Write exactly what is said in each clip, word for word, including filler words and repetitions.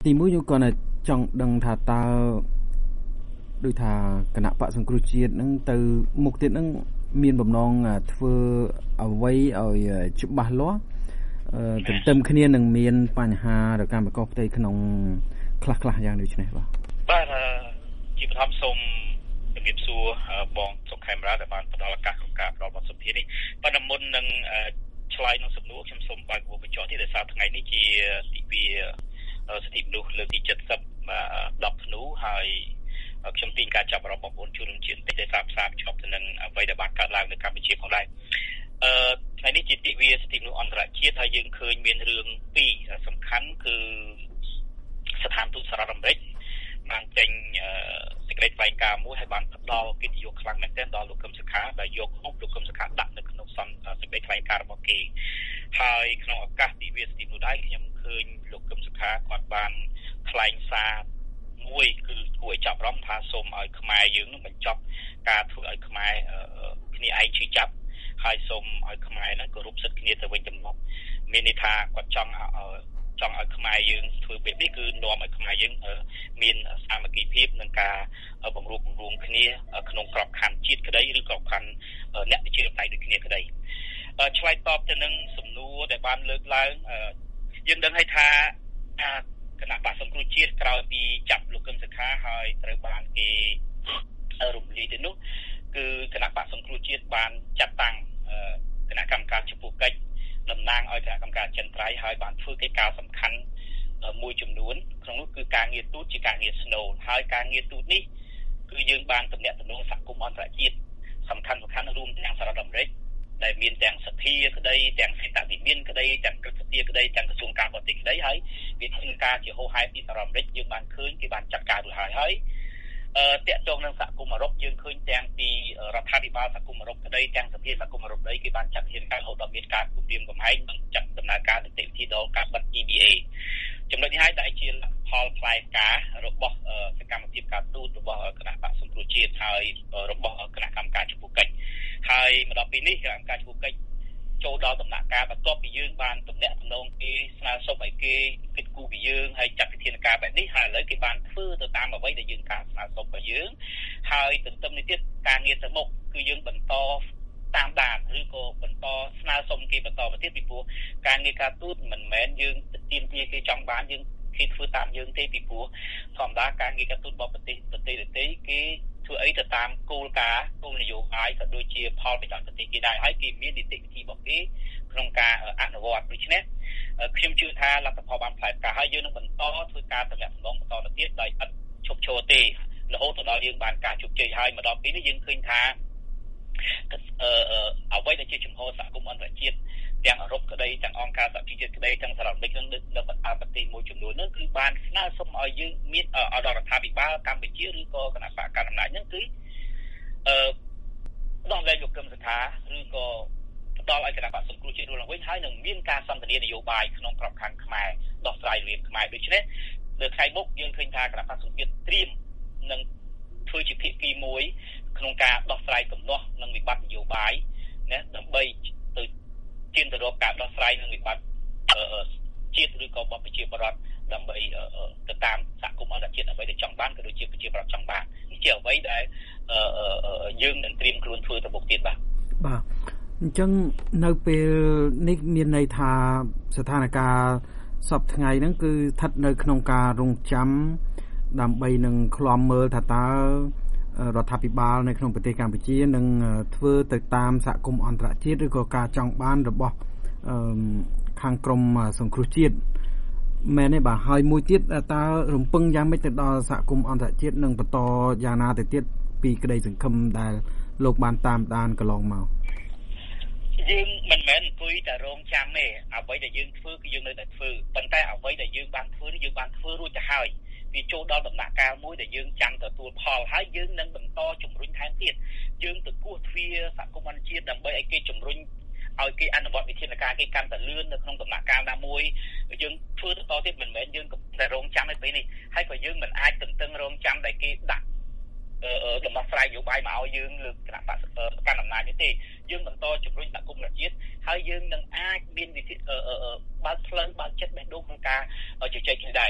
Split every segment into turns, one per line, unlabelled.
ទីមួយខ្ញុំគាត់ចង់ដឹងថាតើដោយថាគណៈបកសង្គ្រោះជាតិនឹងទៅមុខទៀតនឹងមានបំណងធ្វើអ្វីឲ្យច្បាស់លាស់ទន្ទឹមគ្នានឹងមានបញ្ហារកម្មកោផ្ទៃក្នុងខ្លះៗយ៉ាងដូចនេះបាទ
បាទជាបឋមសូមជំរាបសួរបងសុខខេមរាដែលបានផ្ដល់ឱកាសក្នុងការផ្ដល់បទសម្ភាសន៍នេះប៉ុន្តែមុននឹងឆ្លើយនឹងសំណួរខ្ញុំសូមបើកវបញ្ចុះនេះដោយសារថ្ងៃនេះជាទិវាសិទ្ធិមនុស្សលើកទី七十ដប់ធ្នូហើយខ្ញុំទីនការចាប់អារម្មណ៍បងប្អូនជនរួមជាតិតិចតែសារផ្សារភ្ជាប់ទៅនឹងអ្វីដែលបានកើតឡើងនៅកម្ពុជាផងដែរអឺថ្ងៃនេះជាទិវាសិទ្ធិមនុស្សអន្តរជាតិហើយយើងឃើញមានរឿងពីរសំខាន់គឺស្ថានទូតសហរដ្ឋអាមេរិកបានចេញសេចក្តីថ្លែងការណ៍មួយហើយបានផ្ដល់កិត្តិយសខ្លាំងមែនទែនដល់លោកកឹមសុខាដែលយករូបលោកកឹមសុខាដាក់នៅក្នុងសេចក្តីថ្លែងការណ៍របស់គេហើយក្នុងឱកាសទិវាសិទ្ធិមនុស្សដែរខ្ញុំឃើញលោកកឹមសុខាគាត់បានថ្លែងសារមួយគឺគួរឲ្យចាប់អារម្មណ៍ថាសូមឲ្យខ្មែរយើងនឹងបញ្ចប់ការធ្វើឲ្យខ្មែរគ្នាឯងឈឺចាប់ហើយសូមឲ្យខ្មែរហ្នឹងគោរពសិទ្ធិគ្នាទៅវិញទៅមកមានន័យថាគាត់ចង់ចង់ឲ្យខ្មែរយើងធ្វើបែបនេះគឺនាំឲ្យខ្មែរយើងមានសាមគ្គីភាពនិងការបង្រួបបង្រួមគ្នាក្នុងក្របខ័ណ្ឌជាតិក្តីឬក្របខ័ណ្ឌអ្នកប្រជាធិបតេយ្យដូចគ្នាក្តីឆ្លើយតបទៅនឹងសំណួរដែលបានលើកឡើងយើងដឹងហើយថាគណៈបក្សសង្គ្រោះជាតិក្រោយពីចាប់លោកកឹមសុខាហើយត្រូវបានគេរំលាយទៅនោះគឺគណៈបក្សសង្គ្រោះជាតិបានចាត់តាំងគណៈកម្មការចំពោះកិច្ចតំណាងឲ្យគណៈកម្មការចិនត្រៃហើយបានធ្វើកិច្ចការសំខាន់មួយចំនួនក្នុងនោះគឺការងារទូតជាការងារស្នូលហើយការងារទូតនេះគឺយើងបានទំនាក់ទំនងសហគមន៍អន្តរជាតិសំខាន់សំខាន់រួមទាំងសហរដ្ឋអាមេរិកដែលមានទាំងសភាក្តីទាំងសេតវិមានក្តីទាំងក្រឹតសភាក្តីទាំងក្រសួងការបរទេសក្តីហើយវាធ្វើការជាហូរហែពីសហរដ្ឋអាមេរិកយើងបានឃើញគេបានចាត់ការរួចហើយហើយអឺតាក់ទងនឹងសហគមន៍អឺរ៉ុបយើងឃើញទាំងពីរដ្ឋាភិបាលសហគមន៍អឺរ៉ុបក្តីទាំងសភាសហគមន៍អឺរ៉ុបក្តីគេបានចាត់វិធានការរហូតដល់មានការគម្រាមកំហែងនិងចាត់ដំណើរការនីតិវិធីដល់ការបិទ E B A ចំណុចនេះហើយដែលជាលទ្ធផលផ្លែការរបស់សកម្មភាពការទូតរបស់គណៈបក្សសង្គ្រោះជាតិហើយរបស់គណៈកម្មការចំពោះកិច្ចហើយមកដល់ពេលនេះគណៈកម្មការចំពោះកិច្ចចូលដល់ដំណាក់កាលបន្ទាប់ពីយើងបានទំនាក់ទំនងគេស្នើសុំឲ្យគេគិតគូរពីយើងហើយចាត់វិធានការបែបនេះហើយឥឡូវគេបានធ្វើទៅតាមអ្វីដែលយើងការស្នើសុំរបស់យើងហើយទន្ទឹមនេះទៀតការងារទៅមុខគឺយើងបន្តតាមដានឬក៏បន្តស្នើសុំគេបន្តទៅទៀតពីព្រោះការងារការទូតមិនមែនយើងទាមទារគេចង់បានយើងគេធ្វើតាមយើងទេពីព្រោះធម្មតាការងារការទូតរបស់ប្រទេសប្រទេសដទៃគេធ្វើអីទៅតាមគោលការណ៍គោលនយោបាយក៏ដូចជាផលប្រយោជន៍ប្រទេសគេដែរហើយគេមាននីតិវិធីរបស់គេក្នុងការអនុវត្តដូច្នេះខ្ញុំជឿថាលទ្ធផលបានផ្លែផ្កាហើយយើងនឹងបន្តធ្វើការទំនាក់ទំនងបន្តទៅទៀតដោយឥតឈប់ឈរទេរហូតដល់យើងបានការជោគជ័យហើយមកដល់ពេលនេះយើងឃើញថាអឺអ្វីដែលជាជំហរសហគមន៍អន្តរជាតិទាំងអឺរ៉ុបក្តីទាំងអង្គការសហជីវជាតិក្តីទាំងសហរដ្ឋអាមេរិកនឹងនៅបណ្ដាប្រទេសមួយចំនួននោះគឺបានស្នើសុំឲ្យយើងមានអដល់រដ្ឋាភិបាលកម្ពុជាឬក៏គណៈបកកណ្ដាលអំណាចហ្នឹងគឺអឺដោះលែងលោកកឹមសុខាឬក៏ផ្ដល់ឲ្យគណៈបកសង្គ្រោះជាតិរួមឡើងវិញហើយនឹងមានការសន្ទនានយោបាយក្នុងក្របខ័ណ្ឌខ្មែរដោះស្រាយរឿងខ្មែរដូច្នេះលើថ្ងៃមុខយើងឃើញថាគណៈបកសង្គ្រោះជាតិត្រៀមនឹងធ្វើជាភាគីមួយក្នុងការដោះស្រាយទំនាស់និងវិបត្តិនយោបាយណាដើម្បីទៅជៀនទៅរកការដោះស្រាយនឹងវិបត្តិជាតិឬក៏របស់ប្រជាពលរដ្ឋដើម្បីទៅតាមសហគមន៍អន្តរជាតិអ្វីដែលចង់បានក៏ដូចជាប្រជាពលរដ្ឋចង់បាននេះជាអ្វីដែលយើងនឹងត្រៀមខ្លួនធ្វើទៅមុខទៀតបាទ
បាទអញ្ចឹងនៅពេលនេះមានន័យថាស្ថានភាពសពថ្ងៃហ្នឹងគឺស្ថិតនៅក្នុងការរងចាំដើម្បីនឹងឃ្លាំមើលថាតើរដ្ឋាភិបាលនៅក្នុងប្រទេសកម្ពុជានឹងធ្វើទៅតាមសហគមន៍អន្តរជាតិឬក៏ការចង់បានរបស់ខាងក្រមសង្គ្រោះជាតិមែនទេបាទហើយមួយទៀតតើរំពឹងយ៉ាងម៉េចទៅដល់សហគមន៍អន្តរជាតិនឹងបន្តយ៉ាងណាទៅទៀតពីក្តីសង្ឃឹមដែលលោកបានតាមដានកន្លងមក
យើងមិនមែនអង្គុយតែរងចាំទេអ្វីដែលយើងធ្វើគឺយើងនៅតែធ្វើប៉ុន្តែអ្វីដែលយើងបានធ្វើនេះយើងបានធ្វើរួចទៅហើយវាចូលដល់ដំណាក់កាលមួយដែលយើងចាំទទួលផលហើយយើងនឹងបន្តជំរុញថែមទៀតយើងទៅគោះទ្វារសហគមន៍អន្តរជាតិដើម្បីឲ្យគេជំរុញឲ្យគេអនុវត្តវិធានការគេកាន់តែលឿននៅក្នុងដំណាក់កាលណាមួយយើងធ្វើទៅតទៀតមិនមែនយើងតែរងចាំឯពេលនេះហើយក៏យើងមិនអាចទន្ទឹងរងចាំដែលគេដាក់ដំណោះស្រាយនយោបាយមកឲ្យយើងលើគណៈបកកាន់អំណាចនេះទេយើងបន្តជំរុញសហគមន៍អន្តរជាតិហើយយើងនឹងអាចមានវិធីបើកផ្លូវបើកចិត្តបេះដូងក្នុងការជជែកគ្នាដែរ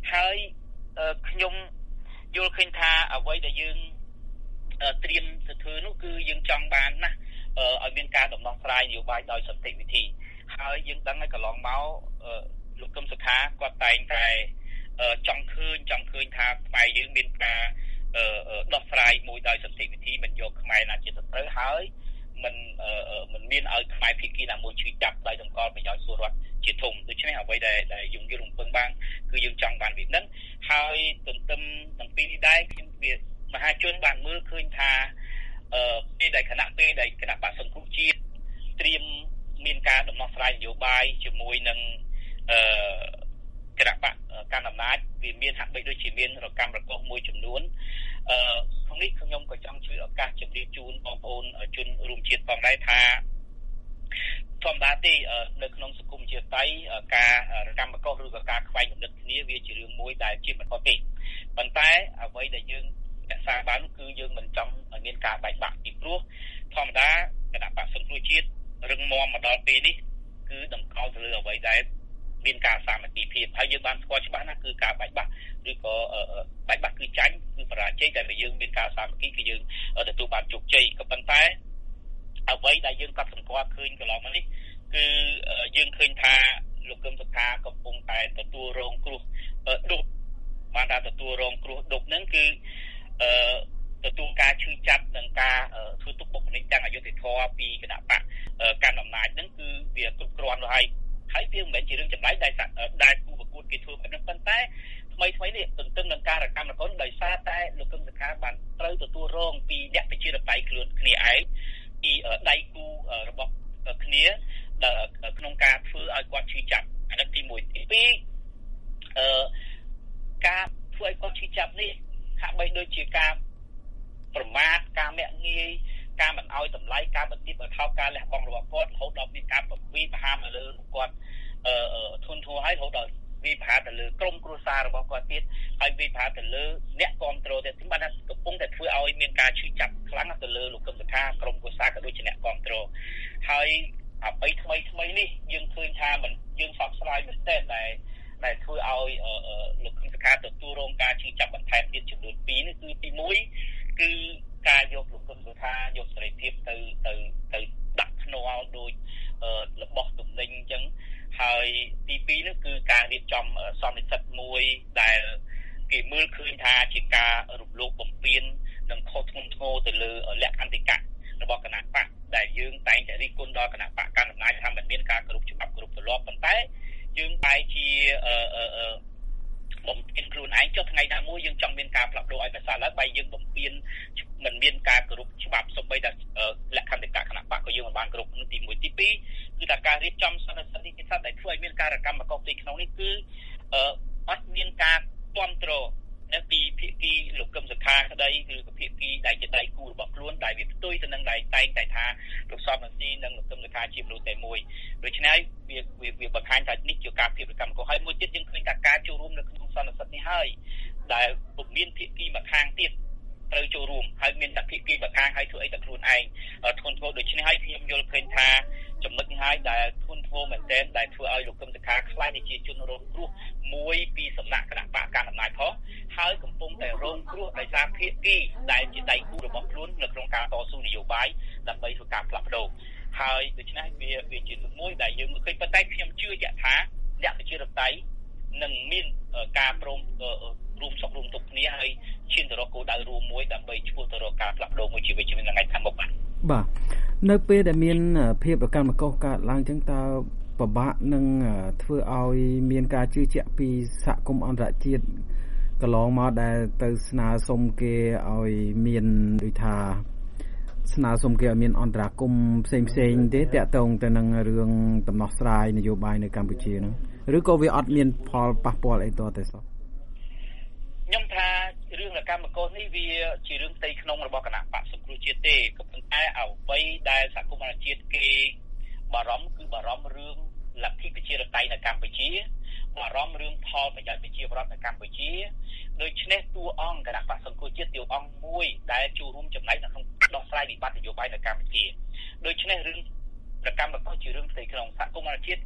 ហើយខ្ញុំយល់ឃើញថាអ្វីដែលយើងត្រៀមទៅធ្វើនោះគឺយើងចង់បានណាឲ្យមានការដំណោះស្រាយនយោបាយដោយសន្តិវិធីហើយយើងដឹងហើយកន្លងមកលោកកឹមសុខាគាត់តែងតែចង់ឃើញចង់ឃើញថាខ្មែរយើងមានការដោះស្រាយមួយដោយសន្តិវិធីមិនយកខ្មែរណាជាសត្រូវហើយមិនមិនមានឲ្យខ្មែរភាគីណាមួយឈឺចាប់ដោយតម្កល់ប្រយោជន៍ពលរដ្ឋជាធំដូច្នេះអ្វីដែលដែលយើងយល់រំពឹងបានគឺយើងចង់បានវានឹងហើយទន្ទឹមទាំងពីរនេះដែរខ្ញុំវាមហាជនបានមើលឃើញថាអឺពេលដែលគណៈពេលដែលគណៈបក្សសង្គ្រោះជាតិត្រៀមមានការដំណោះស្រាយនយោបាយជាមួយនឹងអឺគណៈបកកាន់អំណាចវាមានហាក់បីដូចជាមានរកម្មរកុសមួយចំនួនអឺក្នុងនេះខ្ញុំក៏ចង់ជួយឱកាសជម្រាបជូនបងប្អូនជនរួមជាតិផងដែរថាធម្មតាទេនៅក្នុងសង្គមជាតិតៃការរកម្មរកុសឬក៏ការខ្វែងគំនិតគ្នាវាជារឿងមួយដែលជាមិនផុតទេប៉ុន្តែអ្វីដែលយើងរក្សាបានគឺយើងមិនចង់ឲ្យមានការបែកបាក់ពីព្រោះធម្មតាគណៈបក្សសង្គ្រោះជាតិរឹងមាំមកដល់ពេលនេះគឺតម្កល់ទៅលើអ្វីដែលមានការសាមគ្គីភាពហើយយើងបានស្គាល់ច្បាស់ណាស់គឺការបែកបាក់ឬក៏បែកបាក់គឺចាញ់គឺបរាជ័យតែបើយើងមានការសាមគ្គីគឺយើងទទួលបានជោគជ័យក៏ប៉ុន្តែអ្វីដែលយើងកត់សម្គាល់ឃើញកន្លងមកនេះគឺយើងឃើញថាលោកកឹមសុខាកំពុងតែទទួលរងគ្រោះដុបបានថាទទួលរងគ្រោះដុបហ្នឹងគឺអឺទទួលការឈឺចាប់និងការធ្វើទុកបុកម្នេញទាំងអយុត្តិធម៌ពីគណៈបកកាន់អំណាចហ្នឹងគឺវាគ្រប់គ្រាន់ទៅហើយហើយវាមិនមែនជារឿងចម្លែកដែលដែលគូប្រកួតគេធ្វើបែបហ្នឹងប៉ុន្តែថ្មីថ្មីនេះទន្ទឹមនឹងការរកម្មរកុសដោយសារតែលោកកឹមសុខាបានត្រូវទទួលរងពីអ្នកប្រជាធិបតេយ្យខ្លួនគ្នាឯងពីដៃគូរបស់គ្នាក្នុងការធ្វើឲ្យគាត់ឈឺចាប់អានេះទីមួយទីពីរអឺការធ្វើឲ្យគាត់ឈឺចាប់នេះហាក់បីដូចជាការប្រមាថការមាក់ងាយការមិនអោយតម្លៃការបន្ទាបបន្ថោការលះបង់របស់គាត់រហូតដល់មានការប្រវិប្រហារមកលើគាត់អឺធនធានឲ្យរហូតដល់វិប្រហារទៅលើក្រុមគ្រួសាររបស់គាត់ទៀតហើយវិប្រហារទៅលើអ្នកគ្រប់គ្រងទៀតបានថាកំពុងតែធ្វើឲ្យមានការឈឺចាប់ខ្លាំងទៅលើលោកកឹមសុខាក្រុមគ្រួសារក៏ដូចជាអ្នកគ្រប់គ្រងហើយអ្វីថ្មីថ្មីនេះយើងឃើញថាមិនយើងសោកស្ដាយមែនទែនដែលដែលធ្វើឲ្យលោកកឹមសុខាទទួលរងការឈឺចាប់បន្ថែមទៀតចំនួនពីរនេះគឺទីមួយគឺការយកលោកកឹមសុខាយកសេរីភាពទៅទៅទៅដាក់ភ្នាល់ដោយរបស់ទំនិញអញ្ចឹងហើយទីពីរនោះគឺការរៀបចំសន្និសីទមួយដែលគេមើលឃើញថាជាការរំលោភបំពាននិងខុសធ្ងន់ធ្ងរទៅលើលក្ខន្តិកៈរបស់គណៈបកដែលយើងតែងតែរិះគន់ដល់គណៈបកកាន់អំណាចថាមិនមានការគោរពច្បាប់គោរពទម្លាប់ប៉ុន្តែយើងបែរជាអឺអឺបំពេញខ្លួនឯងចុះថ្ងៃណាមួយយើងចង់មានការផ្លាស់ប្ដូរឲ្យប្រសើរឡើងបែរយើងបំពេញមិនមានការគោរពច្បាប់សូម្បីតែលក្ខន្តិកៈគណៈបកក៏យើងមិនបានគោរពទីមួយទីពីរគឺថាការរៀបចំសន្និសីទនេះគឺថាដែលធ្វើឲ្យមានការរកម្មរកុសទីក្នុងនេះគឺអឺអត់មានការគ្រប់គ្រងនៅពីភាគីលោកកឹមសុខាក្តីឬក៏ភាគីដែលជាដៃគូរបស់ខ្លួនដែលវាផ្ទុយទៅនឹងដែលតែងតែថាលោកសំរងស៊ីនិងលោកកឹមសុខាជាមនុស្សតែមួយដូច្នេះវាវាបង្ហាញថានេះជាការភាពកម្មករហើយមួយទៀតយើងឃើញថាការចូលរួមនៅក្នុងសន្និសីទនេះហើយដែលពុំមានភាគីម្ខាងទៀតត្រូវចូលរួមហើយមានតែភាគីម្ខាងហើយធ្វើអីតែខ្លួនឯងធ្ងន់ធ្ងរដូច្នេះហើយខ្ញុំយល់ឃើញថាចំណុចនេះហើយដែលធ្ងន់ធ្ងរមែនទែនដែលធ្វើឲ្យលោកកឹមសុខាខ្លាចជាជនរងគ្រោះមួយពីសំណាក់គណៈបកកាន់អំណាចផងហើយកំពុងតែរងគ្រោះដោយសារភាគីដែលជាដៃគូរបស់ខ្លួននៅក្នុងការតស៊ូនយោបាយដើម្បីធ្វើការផ្លាស់ប្ដូរហើយដូច្នេះវាវាជារឿងមួយដែលយើងឃើញប៉ុន្តែខ្ញុំជឿជាក់ថាអ្នកប្រជាធិបតេយ្យនឹងមានការព្រមរួមសុខរួមទុក្ខគ្នាហើយឈានទៅរកគោលដៅរួមមួយដើម្បីឆ្ពោះទៅរកការផ្លាស់ប្ដូរមួយជីវិតជាថ្ងៃខាងមុខបាទ
បាទនៅពេលដែលមានភាពរកម្មរកុសកើតឡើងចឹងតើពិបាកនឹងធ្វើឲ្យមានការជឿជាក់ពីសហគមន៍អន្តរជាតិកន្លងមកដែលទៅស្នើសុំគេឲ្យមានដូចថាស្នើសុំគេឲ្យមានអន្តរាគមន៍ផ្សេងផ្សេងទេតាក់ទងទៅនឹងរឿងដំណោះស្រាយនយោបាយនៅកម្ពុជាហ្នឹងឬក៏វាអត់មានផលប៉ះពាល់អីតទៅសោះ
ខ្ញុំថារឿងរកម្មរកុសនេះវាជារឿងផ្ទៃក្នុងរបស់គណៈបកសង្គ្រោះជាតិទេក៏ប៉ុន្តែអ្វីដែលសហគមន៍អន្តរជាតិគេបារម្ភគឺបារម្ភរឿងលទ្ធិប្រជាធិបតេយ្យនៅកម្ពុជាបារម្ភរឿងផលប្រយោជន៍ប្រជាពលរដ្ឋនៅកម្ពុជាដូច្នេះតួអង្គគណៈបក្សសង្គ្រោះជាតិតួអង្គមួយដែលចូលរួមចំណែកនៅក្នុងដោះស្រាយវិបត្តិនយោបាយនៅកម្ពុជាដូច្នេះរឿងរកម្មរកុសជារឿងផ្ទៃក្នុងសហគមន៍អន្តរជាតិ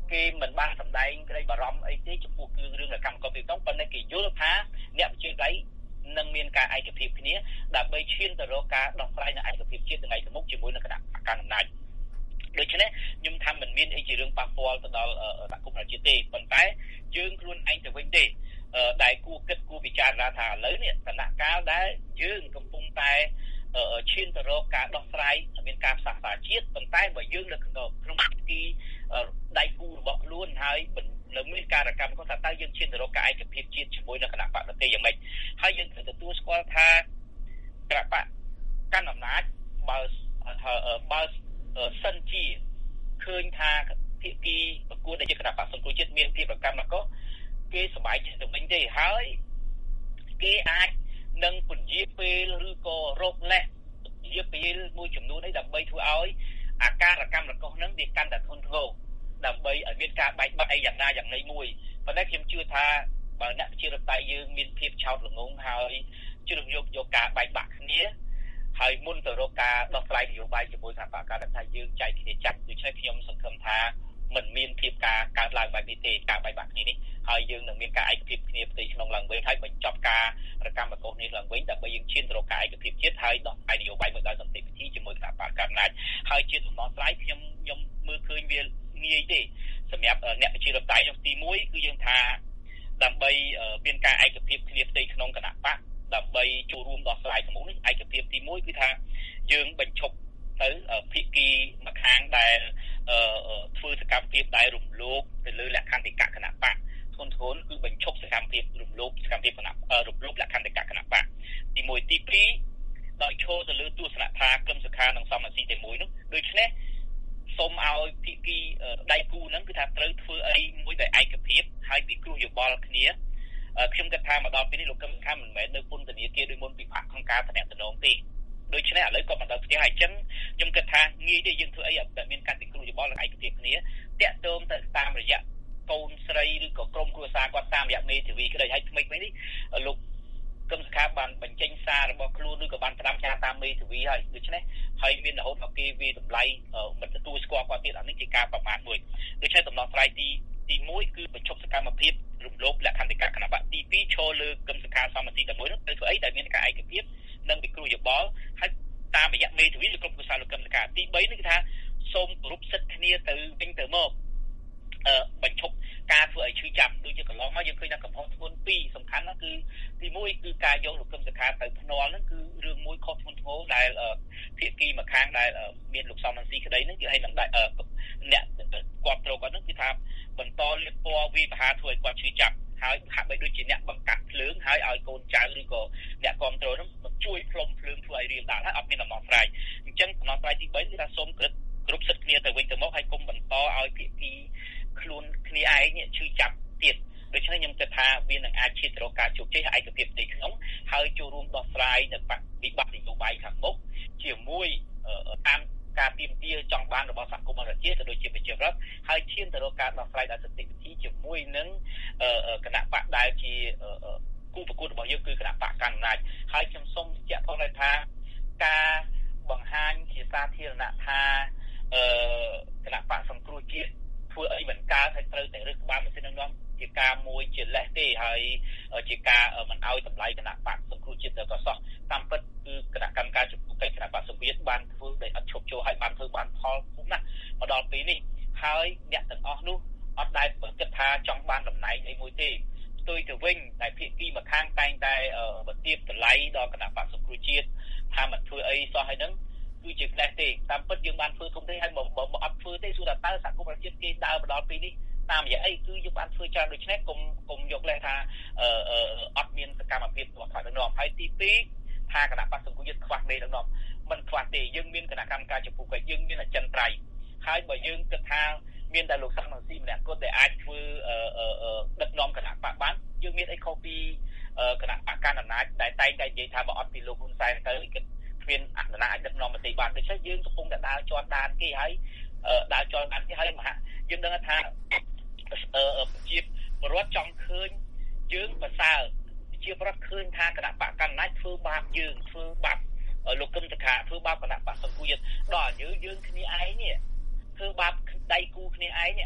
គេមិនបានសម្ដែងក្តីបារម្ភអីទេចំពោះគឺរឿងកម្មករពីក្នុងប៉ុន្តែគេយល់ថាអ្នកវិជាដៃនឹងមានការឯកភាពគ្នាដើម្បីឈានទៅរកការដោះស្រាយនៅឯកភាពជាតិថ្ងៃទៅមុខជាមួយនឹងគណៈបកកណ្ដាលអំណាចដូច្នេះខ្ញុំថាមិនមានអីជារឿងប៉ះពាល់ទៅដល់សហគមន៍ប្រជាទេប៉ុន្តែយើងខ្លួនឯងទៅវិញទេដែលគួរគិតគួរពិចារណាថាឥឡូវនេះគណៈកាលដែលយើងកំពុងតែឈានទៅរកការដោះស្រាយមានការផ្សះផ្សាជាតិប៉ុន្តែបើយើងនៅក្នុងទីដៃគូរបស់ខ្លួនហើយនៅមានការរកម្មគាត់ថាតើយើងឈានទៅរកការឯកភាពជាតិជាមួយនឹងគណៈបកប្រទេសយ៉ាងម៉េចហើយយើងត្រូវទទួលស្គាល់ថាគណៈបកកាន់អំណាចបើបើសិនជាឃើញថាភាគីប្រគួតដែលជាគណៈបកសង្គ្រោះជាតិមានភាពរកម្មក៏គេសប្បាយចិត្តទៅវិញទេហើយគេអាចនឹងពន្យាពេលឬក៏រកលេសពន្យាពេលមួយចំនួននេះដើម្បីធ្វើឲ្យអាការកម្មរបស់នឹងវាកាន់តែធ្ងន់ធ្ងរដើម្បីឲ្យមានការបែកបាក់អីយ៉ាងណាយ៉ាងណីមួយប៉ុន្តែខ្ញុំជឿថាបើអ្នកជារដ្ឋាភិបាលយើងមានភាពឆោតល្ងងហើយជ្រើសយកយកការបែកបាក់គ្នាហើយមុនទៅរកការដោះស្រាយនយោបាយជាមួយសហការរដ្ឋថាយើងចែកគ្នាចាត់ដូច្នេះខ្ញុំសង្ឃឹមថាមិនមានភាពការកើតឡើងបែបនេះទេការបែកបាក់គ្នានេះហើយយើងនឹងមានការឯកភាពគ្នាផ្ទៃក្នុងឡើងវិញហើយបញ្ចប់ការរកម្មរបស់នេះឡើងវិញដើម្បីយើងឈានទៅរកការឯកភាពជាតិហើយដោះស្រាយនយោបាយមួយដោយសន្តិវិធីជាមួយគណៈបកកណ្ដាលអំណាចហើយជាដំណោះស្រាយខ្ញុំខ្ញុំមើលឃើញវាងាយទេសម្រាប់អ្នកវិជារដ្ឋាភិបាលទីមួយគឺយើងថាដើម្បីមានការឯកភាពគ្នាផ្ទៃក្នុងគណៈបកដើម្បីចូលរួមដោះស្រាយក្នុងនេះឯកភាពទីមួយគឺថាយើងបញ្ឈប់ទៅភាគីម្ខាងដែលធ្វើសកម្មភាពដែលរំលោភទៅលើលក្ខន្តិកៈគណៈបកធ្ងន់ធ្ងរគឺបញ្ឈប់សកម្មភាពរំលោភសកម្មភាពគណៈរំលោភលក្ខន្តិកៈគណៈបកទីមួយទីពីរដោយឈរទៅលើទស្សនៈថាក្រុមសុខានិងសមស៊ីទីមួយនោះដូច្នេះសូមឲ្យភាគីដៃគូហ្នឹងគឺថាត្រូវធ្វើអីមួយដោយឯកភាពហើយពិគ្រោះយោបល់គ្នាខ្ញុំគិតថាមកដល់ពេលនេះលោកកឹមសុខាមិនមែននៅពន្ធនាគារដោយមុនពិបាកក្នុងការតំណែងតំណងទេដូច្នេះឥឡូវក៏មកដល់ផ្ទះហើយអញ្ចឹងខ្ញុំគិតថាងាយទេយើងធ្វើអីឲ្យមានការពិគ្រោះយោបល់និងឯកភាពគ្នាតាក់ទងទៅតាមរយៈកូនស្រីឬក៏ក្រុមគ្រួសារគាត់តាមរយៈមេធាវីក្តីហើយថ្មីៗនេះលោកកឹមសុខាបានបញ្ចេញសាររបស់ខ្លួនឬក៏បានផ្ដាំផ្ញើតាមមេធាវីហើយដូច្នេះហើយមានរហូតដល់គេវាតម្លៃមិនទទួលស្គាល់គាត់ទៀតអានេះជាការប្រមាថមួយដូច្នេះដំណោះស្រាយទីទីមួយគឺបញ្ឈប់សកម្មភាពរំលោភលក្ខន្តិកៈគណៈបកទីពីរឈរលើគឹមសុខាសមស៊ីតែមួយនោះទៅធ្វើអីដែលមានការឯកភាពនិងពិគ្រោះយោបល់ហើយតាមរយៈមេធាវីឬក្រុមគ្រួសារលោកកឹមសុខាទីបីនេះគឺថាសូមគោរពសិទ្ធិគ្នាទៅវិញទៅមកអឺបញ្ឈប់ការធ្វើឲ្យឈឺចាប់ដូចជាកន្លងមកយើងឃើញថាកំហុសធ្ងន់ពីរសំខាន់ណាគឺទីមួយគឺការយកលោកកឹមសុខាទៅភ្នាល់ហ្នឹងគឺរឿងមួយខុសធ្ងន់ធ្ងរដែលភាគីម្ខាងដែលមានលោកសំរងស៊ីក្តីហ្នឹងគឺឲ្យនឹងអ្នកគាត់ត្រូវគាត់ហ្នឹងគឺថាបន្តលៀបពណ៌វិបហាធ្វើឲ្យគាត់ឈឺចាប់ហើយហាក់បីដូចជាអ្នកបង្កាត់ភ្លើងហើយឲ្យកូនចៅឬក៏អ្នកគ្រប់គ្រងហ្នឹងជួយផ្លុំភ្លើងធ្វើឲ្យរៀងដាល់ហើយអត់មានដំណោះស្រាយអញ្ចឹងដំណោះស្រាយទីបីគឺថាសូមគ្រប់គ្រប់សិទ្ធិគ្នាទៅវិញទៅមកហើយកុំបន្តឲ្យភាគីខ្លួនគ្នាឯងឈឺចាប់ទៀតដូច្នេះខ្ញុំគិតថាវានឹងអាចឈានទៅរកការជោគជ័យហើយឯកភាពផ្ទៃក្នុងហើយចូលរួមដោះស្រាយនៅវិបត្តិនយោបាយខាងមុខជាមួយតាមការទាមទារចង់បានរបស់សហគមន៍អន្តរជាតិក៏ដូចជាប្រជាពលរដ្ឋហើយឈានទៅរកការដោះស្រាយដោយសន្តិវិធីជាមួយនឹងគណៈបកដែលជាគូប្រកួតរបស់យើងគឺគណៈបកកណ្ដាលអំណាចហើយខ្ញុំសូមបញ្ជាក់ផងដែរថាការបង្ហាញជាសាធារណៈថាគណៈបកសង្គ្រោះជាតិធ្វើអីមិនកើតហើយត្រូវតែរឹសក្បាលម៉ាស៊ីននឹងជាការមួយជាលេសទេហើយជាការមិនអោយតម្លៃគណៈបកសង្គ្រោះជាតិទៅក៏សោះតាមពិតគឺគណៈកម្មការជំនួយគណៈបកសង្គ្រោះជាតិបានធ្វើដោយអត់ឈប់ចូលហើយបានធ្វើបានផលคุ้មណាស់មកដល់ពេលនេះហើយអ្នកទាំងអស់នោះអត់ដែលគិតថាចង់បានតំណែងអីមួយទេផ្ទុយទៅវិញតែភាគីម្ខាងតែងតែបន្ទាបតម្លៃដល់គណៈបកសង្គ្រោះជាតិថាមិនធ្វើអីសោះហើយនឹងគឺជាផ្លេសទេតាមពិតយើងបានធ្វើធំទេហើយបើអត់ធ្វើទេសួរថាតើសហគមន៍ប្រជាជាតិគេដើរមកដល់ពេលនេះតាមរយៈអីគឺយើងបានធ្វើច្រើនដូច្នេះកុំកុំយកលេសថាអឺអត់មានសកម្មភាពរបស់ថ្នាក់ដឹកនាំហើយទីពីរថាគណៈបក្សសង្គ្រោះជាតិខ្វះមេដឹកនាំមិនខ្វះទេយើងមានគណៈកម្មការចំពោះកិច្ចយើងមានអចិន្ត្រៃយ៍ហើយបើយើងគិតថាមានតែលោកសំរងស៊ីម្នាក់គាត់ដែលអាចធ្វើដឹកនាំគណៈបកបានយើងមានអីខុសពីគណៈបកកណ្ដាលអំណាចដែលតែងតែនិយាយថាបើអត់ពីលោកហ៊ុនសែនទៅគិតមានអនុញ្ញាតអាចដឹកនាំប្រទេសបានដូច្នេះយើងកំពុងតែដើរជាន់ដានគេហើយដើរជាន់ដានគេហើយមហាយើងដឹងថាជាពលរដ្ឋចង់ឃើញយើងប្រសើរជាពលរដ្ឋឃើញថាគណៈបកកណ្ដាលអំណាចធ្វើបាបយើងធ្វើបាបលោកកឹមសុខាធ្វើបាបគណៈបកសង្គ្រោះជាតិដល់យើងយើងគ្នាឯងនេះធ្វើបាបដៃគូគ្នាឯងនេះហើយ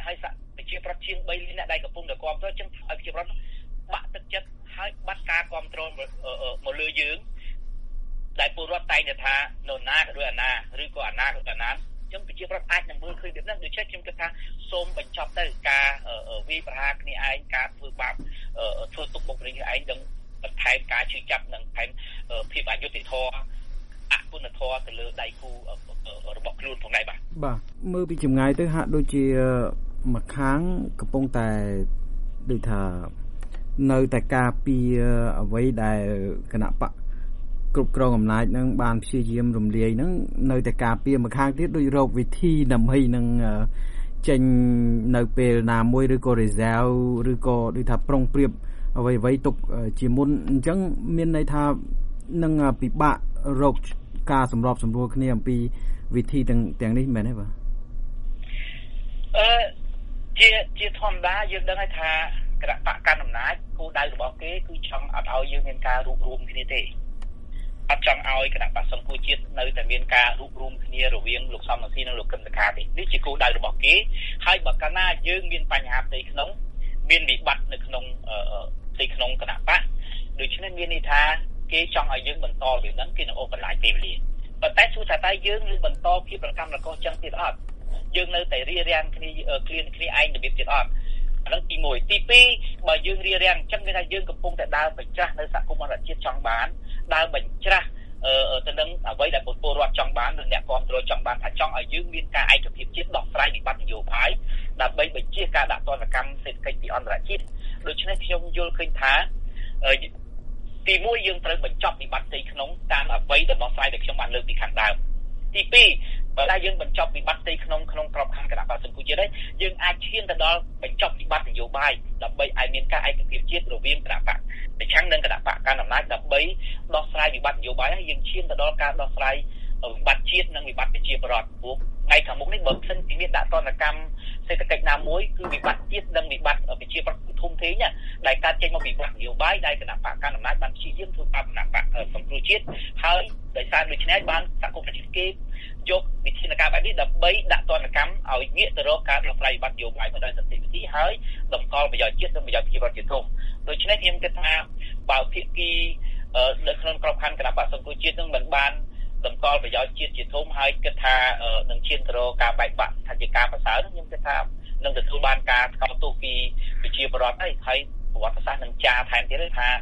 ប្រជាប្រដ្ឋជាង3លានអ្នកដែលកំពុងតែគ្រប់គ្រងចឹងឲ្យប្រជាប្រដ្ឋបាក់ទឹកចិត្តហើយបាត់ការគ្រប់គ្រងមកលើយើងដែលពលរដ្ឋតែងតែថានរណាក៏ដូចអាណាឬក៏អាណាក៏អាណាចឹងប្រជាប្រដ្ឋអាចនឹងមើលឃើញបែបហ្នឹងដូច្នេះខ្ញុំគិតថាសូមបញ្ចប់ទៅការវាយប្រហារគ្នាឯងការធ្វើបាបធ្វើទុកបុកម្នេញគ្នាឯងនឹងបន្ថែមការជឿចាប់និងបន្ថែមភាពអយុត្តិធម៌អគុណធម៌ទៅលើដៃគូរបស់ខ្លួនផងដែរបាទ
បាទមើលពីចម្ងាយទៅហាក់ដូចជាមួយខាងកំពុងតែដូចថានៅតែការពីអ្វីដែលគណៈបកគ្រប់គ្រងអំណាចនឹងបានព្យាយាមរំលាយនឹងនៅតែការពីមួយខាងទៀតដូចរកវិធីដើម្បីនឹងចេញនៅពេលណាមួយឬក៏ reserve ឬក៏ដូចថាប្រុងប្រៀបអ្វីអ្វីទុកជាមុនអញ្ចឹងមានន័យថានឹងពិបាករកការសម្របសម្រួលគ្នាអំពីវិធីទាំងទាំងនេះមែនទេបាទ
អឺជាជាធម្មតាយើងដឹងហើយថាគណៈបកកាន់អំណាចគោលដៅរបស់គេគឺចង់អត់ឲ្យយើងមានការរួបរวมគ្នាទេអត់ចង់ឲ្យគណៈបកសង្គ្រោះជាតិនៅតែមានការរួបរวมគ្នារវាងលោកសំរងស៊ីនិងលោកកឹមសុខាទេនេះជាគោលដៅរបស់គេហើយបើកាលណាយើងមានបញ្ហាផ្ទៃក្នុងមានវិបត្តិនៅក្នុងផ្ទៃក្នុងគណៈបកដូច្នេះមានន័យថាគេចង់ឲ្យយើងបន្តវាហ្នឹងគេនឹងអូសបន្លាយពេលវេលាប៉ុន្តែសួរថាតើយើងនឹងបន្តភាពប្រកម្មរកោចឹងទៀតអត់យើងនៅតែរៀបរៀងគ្នាគ្លៀនគ្នាឯងរបៀបទៀតអត់អានោះទីមួយទីពីរបើយើងរៀបរៀងអញ្ចឹងគឺថាយើងកំពុងតែដើរបញ្ច្រាស់នៅសហគមន៍អន្តរជាតិចង់បានដើរបញ្ច្រាស់ទៅនឹងអ្វីដែលពលរដ្ឋចង់បាននិងអ្នកគ្រប់គ្រងចង់បានថាចង់ឲ្យយើងមានការឯកភាពជាតិដោះស្រាយវិបត្តិនយោបាយដើម្បីបញ្ជាការដាក់ទណ្ឌកម្មសេដ្ឋកិច្ចពីអន្តរជាតិដូច្នេះខ្ញុំយល់ឃើញថាទីមួយយើងត្រូវបញ្ចប់វិបត្តិផ្ទៃក្នុងតាមអ្វីដែលដោះស្រាយដែលខ្ញុំបានលើកពីខាងដើមទីពីរបើតែយើងបញ្ចប់វិបត្តិផ្ទៃក្នុងក្នុងក្របខ័ណ្ឌគណៈបក្សសង្គ្រោះជាតិហើយយើងអាចឈានទៅដល់បញ្ចប់វិបត្តិនយោបាយដើម្បីឲ្យមានការឯកភាពជាតិរវាងគណៈបកប្រឆាំងនឹងគណៈបកកាន់អំណាចដើម្បីដោះស្រាយវិបត្តិនយោបាយហើយយើងឈានទៅដល់ការដោះស្រាយវិបត្តិជាតិនិងវិបត្តិប្រជាពលរដ្ឋព្រោះថ្ងៃខាងមុខនេះបើមិនពីមានដាក់ទណ្ឌកម្មសេដ្ឋកិច្ចណាមួយគឺវិបត្តិជាតិនិងវិបត្តិប្រជាពលរដ្ឋធំធេងដែលកើតចេញមកពីវិបត្តិនយោបាយដែលគណៈបកកាន់អំណាចបានព្យាយាមធ្វើបាបគណៈបកសង្គ្រោះជាតិហើយដោយសារដូច្នេះបានសហគមន៍ប្រជាគេយកវិធានការបែបនេះដើម្បីដាក់ទណ្ឌកម្មឲ្យងាកទៅរកការដោះស្រាយវិបត្តិនយោបាយមកដោយសន្តិវិធីហើយតម្កល់ប្រយោជន៍ជាតិនិងប្រយោជន៍ប្រជាពលរដ្ឋជាធំដូច្នេះខ្ញុំគិតថាបើភាគីនៅក្នុងក្របខ័ណ្ឌគណៈបក្សសង្គ្រោះជាតិនឹងមិនបានតម្កល់ប្រយោជន៍ជាតិជាធំហើយគិតថានឹងឈានទៅរកការបែកបាក់ថាជាការប្រសើរខ្ញុំគិតថានឹងទទួលបានការស្កប់ទោសពីប្រជាពលរដ្ឋហើយហើយប្រវត្តិសាស្ត្រនឹងចារថែមទៀតថា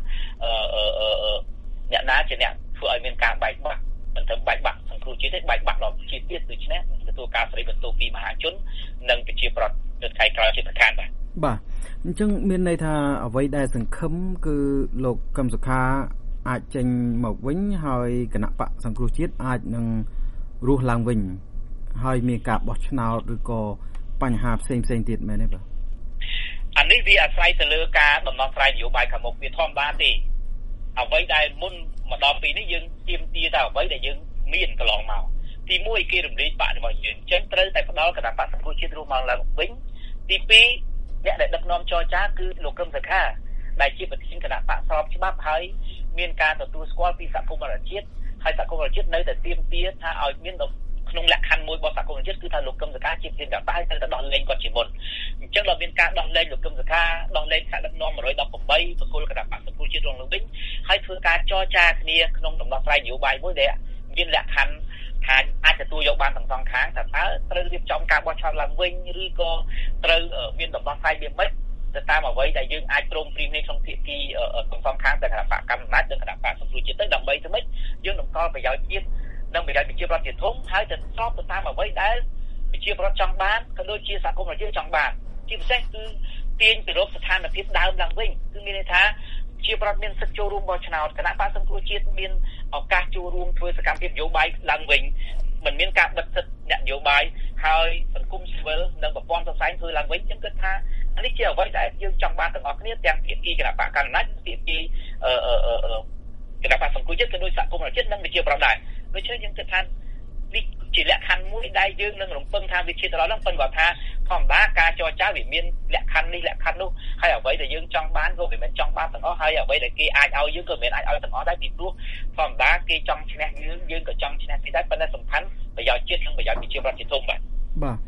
អ្នកណាជាអ្នកធ្វើឲ្យមានការបែកបាក់មិនត្រឹមបែកបាក់សង្គ្រោះជាតិទេបែកបាក់ដល់ជាតិទៀតដូច្នេះទទួលការស្រីបន្ទោសពីមហាជននិងប្រជាពលរដ្ឋនៅថ្ងៃក្រោយជាប្រការបាទ
បាទអញ្ចឹងមានន័យថាអ្វីដែលសង្ឃឹមគឺលោកកឹមសុខាអាចចេញមកវិញហើយគណៈបកសង្គ្រោះជាតិអាចនឹងរស់ឡើងវិញហើយមានការបោះឆ្នោតឬក៏បញ្ហាផ្សេងផ្សេងទៀតមែនទេបាទ
អានេះវាអាស្រ័យទៅលើការដំណោះស្រាយនយោបាយខាងមុខវាធម្មតាទេអ្វីដែលមុនម្ដងពីនេះយើងទៀមទាថាអ្វីដែលយើងមានកន្លងមកទីមួយគេរំលែកបាក់របស់យើងអញ្ចឹងត្រូវតែផ្ដល់គណៈបកសង្គ្រោះជាតិរស់មកឡើងវិញទីពីរអ្នកដែលដឹកនាំចរចាគឺលោកកឹមសុខាដែលជាប្រធានគណៈបកស្របច្បាប់ហើយមានការទទួលស្គាល់ពីសហគមន៍អន្តរជាតិហើយសហគមន៍អន្តរជាតិនៅតែទាមទារថាឲ្យមានក្នុងលក្ខខណ្ឌមួយរបស់សហគមន៍អន្តរជាតិគឺថាលោកកឹមសុខាជាប្រធានគណៈបកហើយត្រូវតែដោះលែងគាត់ជាមុនអញ្ចឹងដល់មានការដោះលែងលោកកឹមសុខាដោះលែងថ្នាក់ដឹកនាំone hundred eighteenបកគលគណៈបកសង្គ្រោះជាតិរងឡើងវិញហើយធ្វើការចរចាគ្នាក្នុងដំណោះស្រាយនយោបាយមួយដែលមានលក្ខខណ្ឌថាអាចទទួលយកបានទាំងសងខាងថាតើត្រូវរៀបចំការបោះឆ្នោតឡើងវិញឬក៏ត្រូវមានដំណោះស្រាយវាមិនទៅតាមអ្វីដែលយើងអាចព្រមព្រៀងគ្នាក្នុងភាគីទាំងសងខាងទាំងគណៈបកកណ្ដាលអំណាចនិងគណៈបកសង្គ្រោះជាតិទៅដើម្បីទៅមិនយើងតម្កល់ប្រយោជន៍ជាតិនិងប្រយោជន៍ប្រជាពលរដ្ឋជាធំហើយទៅស្របទៅតាមអ្វីដែលប្រជាពលរដ្ឋចង់បានក៏ដូចជាសហគមន៍ប្រជាចង់បានជាពិសេសគឺទាញទៅរកស្ថានភាពដើមឡើងវិញគឺមានន័យថាជាពលរដ្ឋមានសិទ្ធិចូលរួមបោះឆ្នោតគណៈបកសង្គ្រោះជាតិមានឱកាសចូលរួមធ្វើសកម្មភាពនយោបាយឡើងវិញមិនមានការបិទសិទ្ធិអ្នកនយោបាយហើយសង្គមស៊ីវិលនិងប្រព័ន្ធផ្សព្វផ្សាយធ្វើឡើងវិញខ្ញុំគិតថានេះជាអ្វីដែលយើងចង់បានទាំងអស់គ្នាទាំងភាគីគណៈបកកណ្ដាលអំណាចភាគីអឺអឺអឺគណៈបកសង្គ្រោះជាតិក៏ដូចសហគមន៍អន្តរជាតិនិងប្រជាពលរដ្ឋដែរដូច្នេះយើងគិតថានេះជាលក្ខខណ្ឌមួយដែលយើងនឹងរំពឹងថាវាជាទៅដល់ហ្នឹងប៉ុន្តែគាត់ថាធម្មតាការចរចាវាមានលក្ខខណ្ឌនេះលក្ខខណ្ឌនោះហើយអ្វីដែលយើងចង់បានក៏មិនមែនចង់បានទាំងអស់ហើយអ្វីដែលគេអាចឲ្យយើងក៏មិនមែនអាចឲ្យទាំងអស់ដែរពីព្រោះធម្មតាគេចង់ឈ្នះយើងយើងក៏ចង់ឈ្នះគេដែរប៉ុន្តែសំខាន់ប្រយោជន៍ជាតិនិងប្រយោជន៍ប្រជាពលរដ្ឋជាធំបាទ
បាទ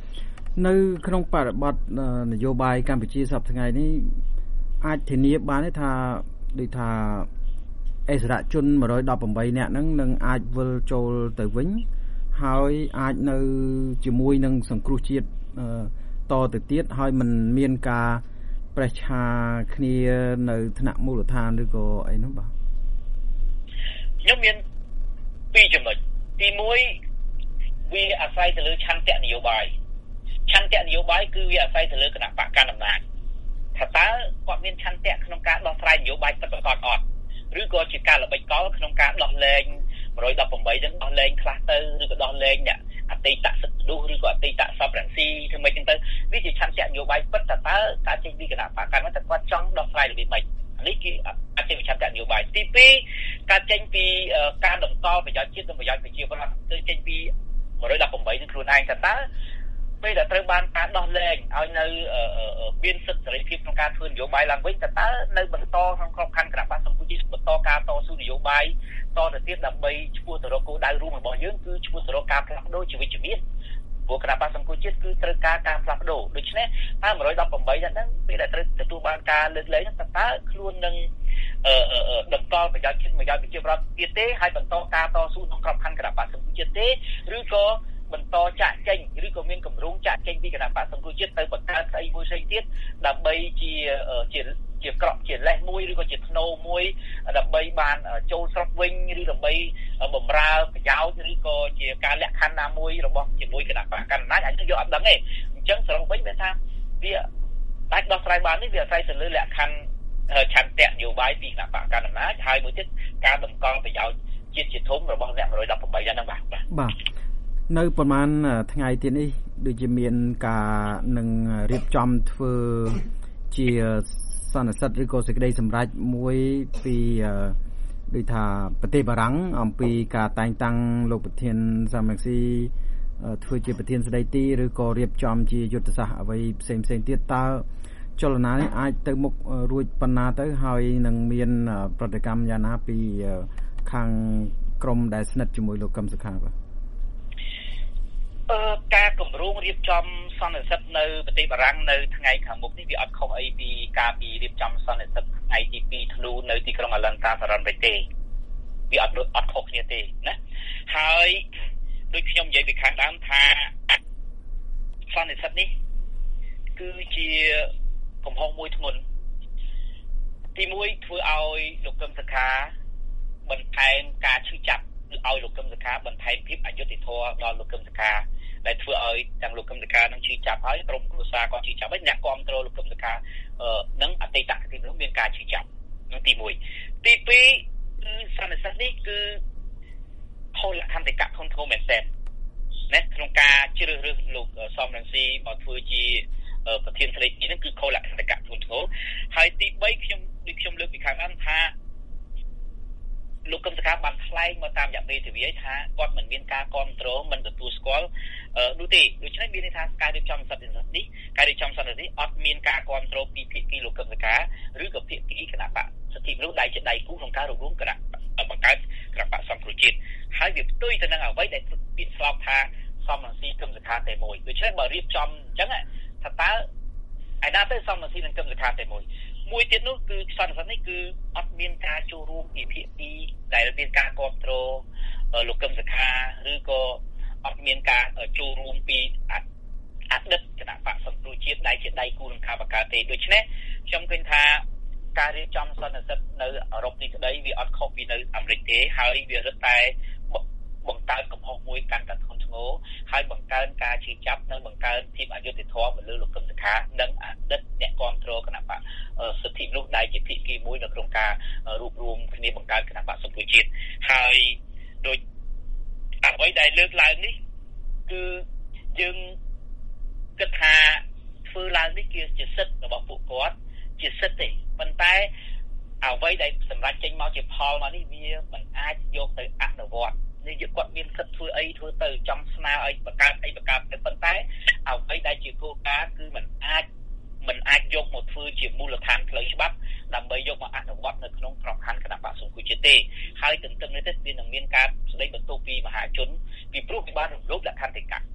នៅក្នុងបរិបទនយោបាយកម្ពុជាសប្តាហ៍ថ្ងៃនេះអាចធានាបានទេថាដូចថាអិសរាជជនone hundred eighteenនាក់ហ្នឹងនឹងអាចវិលចូលទៅវិញហើយអាចនៅជាមួយនឹងសង្គ្រោះជាតិតទៅទៀតហើយមិនមានការប្រេះឆាគ្នានៅថ្នាក់មូលដ្ឋានឬក៏អីនោះបាទ
ខ្ញុំមានពីរចំណុចទីមួយវាអាស្រ័យទៅលើឆន្ទៈនយោបាយឆន្ទៈនយោបាយគឺវាអាស្រ័យទៅលើគណៈបកកណ្ដាលអំណាចថាតើគាត់មានឆន្ទៈក្នុងការដោះស្រាយនយោបាយពិតប្រាកដអត់ឬក៏ជាការល្បិចកលក្នុងការដោះលែងone hundred eighteenហ្នឹងដោះលែងខ្លះទៅឬក៏ដោះលែងអ្នកអតីតសិទ្ធិនោះឬក៏អតីតសពរង្ស៊ីធ្វើម៉េចចឹងទៅវាជាឆន្ទៈនយោបាយពិតតើតើការចេញពីគណៈបកកាន់តែគាត់ចង់ដោះស្រាយរបៀបម៉េចនេះគឺអាចចេញពីឆន្ទៈនយោបាយទីពីរការចេញពីការតម្កល់ប្រយោជន៍ជាតិនិងប្រយោជន៍ប្រជាពលរដ្ឋទៅចេញពីone hundred eighteenនឹងខ្លួនឯងតើតើពេលដែលត្រូវបានការដោះលែងឲ្យនៅមានសិទ្ធិសេរីភាពក្នុងការធ្វើនយោបាយឡើងវិញតើតើនៅបន្តក្នុងក្របខ័ណ្ឌគណៈបក្សសង្គ្រោះជាតិបន្តការតស៊ូនយោបាយតទៅទៀតដើម្បីឈ្មោះទៅរកគោលដៅរួមរបស់យើងគឺឈ្មោះទៅរកការផ្លាស់ប្ដូរជីវវិជ្ជមានព្រោះគណៈបក្សសង្គ្រោះជាតិគឺត្រូវការការផ្លាស់ប្ដូរដូច្នេះតើone hundred eighteenហ្នឹងពេលដែលត្រូវទទួលបានការលើកលែងហ្នឹងតើតើខ្លួននឹងអឺតម្កល់ប្រយោជន៍ជាតិប្រយោជន៍ប្រជាពលរដ្ឋទៀតទេហើយបន្តការតស៊ូក្នុងក្របខ័ណ្ឌគណៈបក្សសង្គ្រោះជាតិទេឬក៏បន្តចាក់ចេញឬក៏មានគម្រោងចាក់ចេញពីគណៈបក្សសង្គ្រោះជាតិទៅបង្កើតស្អីមួយផ្សេងទៀតដើម្បីជាជាជាក្រក់ជាលេសមួយឬក៏ជាធ្នូមួយដើម្បីបានចូលស្រុកវិញឬដើម្បីបំរើប្រយោជន៍ឬក៏ជាការលក្ខខណ្ឌណាមួយរបស់ជាមួយគណៈបកកណ្ដាលអំណាចអញ្ចឹងយកអត់ដឹងទេអញ្ចឹងសរុបវិញវាថាវាអាចដោះស្រាយបាននេះវាអាស្រ័យទៅលើលក្ខខណ្ឌឆន្ទៈនយោបាយពីគណៈបកកណ្ដាលអំណាចហើយមួយទៀតការតម្កល់ប្រយោជន៍ជាតិជាធំរបស់អ្នកone hundred eighteenហ្នឹងបាទ
បាទនៅប្រហែលថ្ងៃទៀតនេះដូចជាមានការនឹងរៀបចំធ្វើជាសន្និសីទឬក៏សេចក្តីសម្រេចមួយពីដូចថាប្រទេសបារាំងអំពីការតែងតាំងលោកប្រធានសំរងស៊ីធ្វើជាប្រធានស្ដីទីឬក៏រៀបចំជាយុទ្ធសាស្ត្រអ្វីផ្សេងផ្សេងទៀតតើចលនានេះអាចទៅមុខរួចប៉ុណ្ណាទៅហើយនឹងមានប្រតិកម្មយ៉ាងណាពីខាងក្រមដែលស្និទ្ធជាមួយលោកកឹមសុខាបាទ
អឺការគម្រោងរៀបចំសន្និសីទនៅប្រទេសបារាំងនៅថ្ងៃខាងមុខនេះវាអត់ខុសអីពីការពីរៀបចំសន្និសីទថ្ងៃទីtwoធ្នូនៅទីក្រុងអាឡែនតាសហរដ្ឋអាមេរិកទេវាអត់អត់ខុសគ្នាទេណាហើយដូចខ្ញុំនិយាយពីខាងដើមថាសន្និសីទនេះគឺជាកំហុសមួយធ្ងន់ទីមួយធ្វើឲ្យលោកកឹមសុខាបន្ថែមការឈឺចាប់ឲ្យលោកកឹមសុខាបន្ថែមភាពអយុត្តិធម៌ដល់លោកកឹមសុខាដែលធ្វើឲ្យទាំងលោកកឹមសុខានឹងឈឺចាប់ហើយក្រុមគ្រួសារក៏ឈឺចាប់ហើយអ្នកគ្រប់គ្រងលោកកឹមសុខានឹងអតីតទីនោះមានការឈឺចាប់នោះទីមួយទីពីរគឺសន្និសីទនេះគឺខុសលក្ខន្តិកៈធនធ្ងរមែនទែនណាក្នុងការជ្រើសរើសលោកសំរងស៊ីមកធ្វើជាប្រធានស្ដីទីនេះគឺខុសលក្ខន្តិកៈធនធ្ងរហើយទី3ខ្ញុំដូចខ្ញុំលើកពីខាងដើមថាលោកកឹមសុខាបានថ្លែងមកតាមរយៈមេធាវីថាគាត់មិនមានការគ្រប់គ្រងមិនទទួលស្គាល់នោះទេដូច្នេះមានន័យថាការរៀបចំសន្និសីទនេះការរៀបចំសន្និសីទអត់មានការគ្រប់គ្រងពីភាគីលោកកឹមសុខាឬក៏ភាគីគណៈបកសិទ្ធិមនុស្សដែលជាដៃគូក្នុងការរួមគណៈបង្កើតគណៈបកសង្គ្រោះជាតិហើយវាផ្ទុយទៅនឹងអ្វីដែលពាក្យស្លោកថាសំរងស៊ីកឹមសុខាតែមួយដូច្នេះបើរៀបចំអញ្ចឹងថាតើឯណាទៅសំរងស៊ីនិងកឹមសុខាតែមួយមួយទៀតនោះគឺសន្និសីទនេះគឺអត់មានការចូលរួមពីភាគីដែលមានការគ្រប់គ្រងលោកកឹមសុខាឬក៏អត់មានការចូលរួមពីអតីតគណៈបកសង្គ្រោះជាតិដែលជាដៃគូនឹងខាបកាទេដូច្នេះខ្ញុំឃើញថាការរៀបចំសន្និសីទនៅអឺរ៉ុបនេះក្តីវាអត់ខុសពីនៅអាមេរិកទេហើយវារឹតតែបង្កើតកំហុសមួយកាន់តែធ្ងន់ធ្ងរហើយបង្កើនការឈឺចាប់និងបង្កើនភាពអយុត្តិធម៌មកលើលោកកឹមសុខានិងអតីតអ្នកគ្រប់គ្រងគណៈបកសិទ្ធិមនុស្សដែលជាភាគីមួយនៅក្នុងការរួបរวมគ្នាបង្កើតគណៈបកសង្គ្រោះជាតិហើយដោយអ្វីដែលលើកឡើងនេះគឺយើងគិតថាធ្វើឡើងនេះគឺជាសិទ្ធិរបស់ពួកគាត់ជាសិទ្ធិទេប៉ុន្តែអ្វីដែលសម្រាប់ចេញមកជាផលមកនេះវាមិនអាចយកទៅអនុវត្តនេះយកគាត់មានសិទ្ធិធ្វើអីធ្វើទៅចង់ស្នើឲ្យបង្កើតអីបង្កើតទៅប៉ុន្តែអ្វីដែលជាគោលការណ៍គឺមិនអាចមិនអាចយកមកធ្វើជាមូលដ្ឋានផ្លូវច្បាប់ដើម្បីយកមកអនុវត្តនៅក្នុងក្របខ័ណ្ឌគណៈបកសង្គ្រោះជាតិទេហើយទន្ទឹមនេះទៀតវានឹងមានការស្ដីបន្ទោសពីមហាជនពីព្រោះវាបានរំលោភលក្ខន្តិកៈ